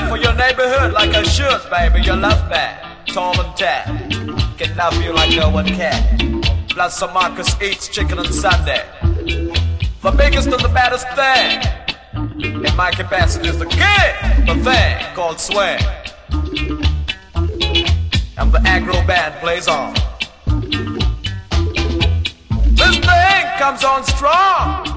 for your neighborhood like I should, baby. You love me, tall and tan. Can love you like no one can. Plus some Marcus eats chicken on Sunday. The biggest and the baddest thing in my capacity is the kid, the thing called swing. And the aggro band plays on. This thing comes on strong.